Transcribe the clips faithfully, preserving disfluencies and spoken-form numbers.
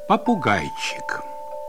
Попугайчик.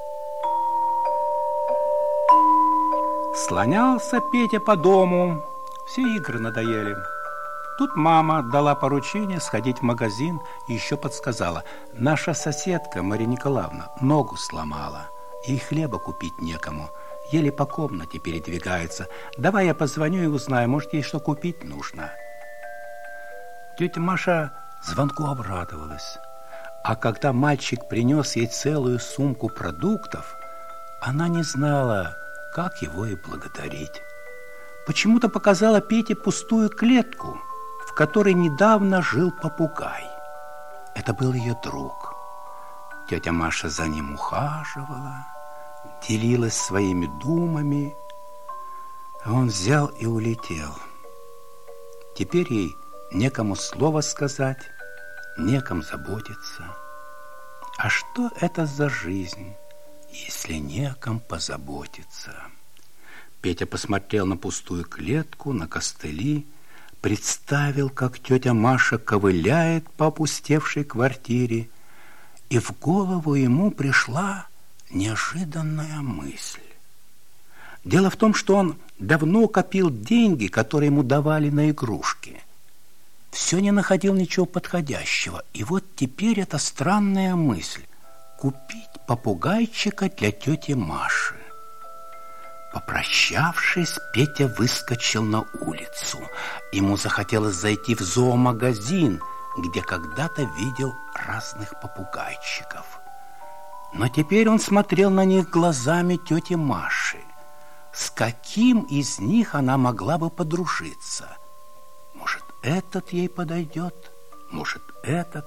Слонялся Петя по дому, все игры надоели. Тут мама дала поручение сходить в магазин и еще подсказала: наша соседка Мария Николаевна ногу сломала, ей хлеба купить некому, еле по комнате передвигается. Давай я позвоню и узнаю, может, ей что купить нужно. Тетя Маша звонку обрадовалась. А когда мальчик принес ей целую сумку продуктов, она не знала, как его и благодарить. Почему-то показала Пете пустую клетку, в которой недавно жил попугай. Это был ее друг. Тетя Маша за ним ухаживала, делилась своими думами. Он взял и улетел. Теперь ей некому слова сказать, некому заботиться. А что это за жизнь, если неком позаботиться? Петя посмотрел на пустую клетку, на костыли, представил, как тетя Маша ковыляет по опустевшей квартире, и в голову ему пришла неожиданная мысль. Дело в том, что он давно копил деньги, которые ему давали на игрушки. Все не находил ничего подходящего. И вот теперь эта странная мысль – купить попугайчика для тети Маши. Попрощавшись, Петя выскочил на улицу. Ему захотелось зайти в зоомагазин, где когда-то видел разных попугайчиков. Но теперь он смотрел на них глазами тети Маши. С каким из них она могла бы подружиться? Может, этот ей подойдет, может, этот.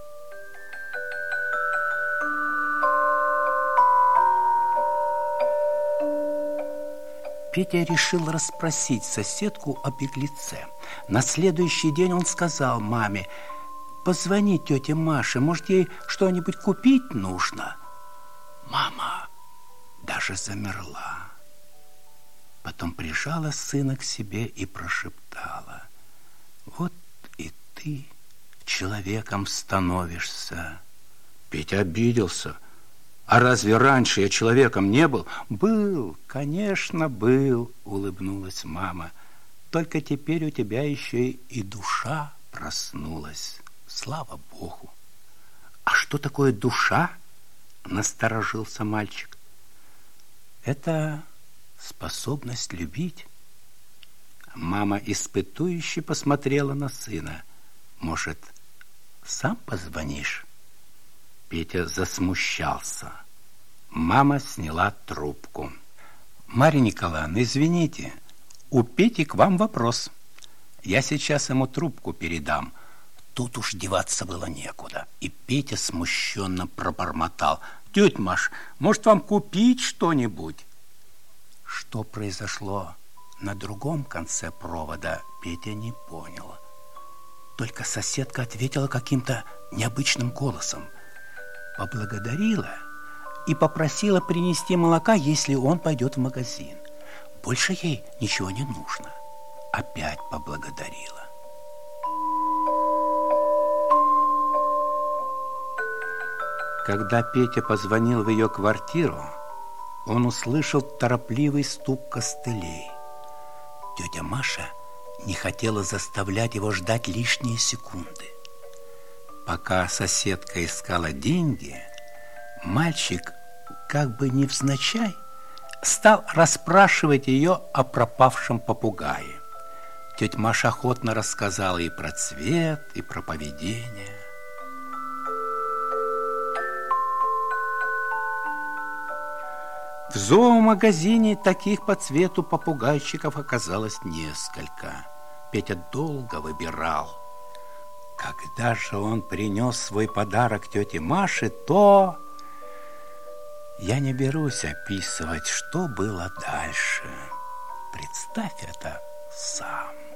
Петя решил расспросить соседку о беглеце. На следующий день он сказал маме: позвони тете Маше, может, ей что-нибудь купить нужно. Мама даже замерла. Потом прижала сына к себе и прошептала: вот и ты человеком становишься. Петя обиделся. А разве раньше я человеком не был? Был, конечно, был, улыбнулась мама. Только теперь у тебя еще и душа проснулась. Слава Богу. А что такое душа? Насторожился мальчик. Это способность любить. Мама испытующе посмотрела на сына. Может, сам позвонишь? Петя засмущался. Мама сняла трубку. Марья Николаевна, извините, у Пети к вам вопрос. Я сейчас ему трубку передам. Тут уж деваться было некуда. И Петя смущенно пробормотал: тетя Маш, может, вам купить что-нибудь? Что произошло на другом конце провода, Петя не понял. Только соседка ответила каким-то необычным голосом, поблагодарила и попросила принести молока, если он пойдет в магазин. Больше ей ничего не нужно. Опять поблагодарила. Когда Петя позвонил в ее квартиру, он услышал торопливый стук костылей. Тетя Маша не хотела заставлять его ждать лишние секунды. Пока соседка искала деньги, мальчик, как бы невзначай, стал расспрашивать ее о пропавшем попугае. Тетя Маша охотно рассказала и про цвет, и про поведение. В зоомагазине таких по цвету попугайчиков оказалось несколько. Петя долго выбирал. Когда же он принес свой подарок тете Маше, то... Я не берусь описывать, что было дальше. Представь это сам.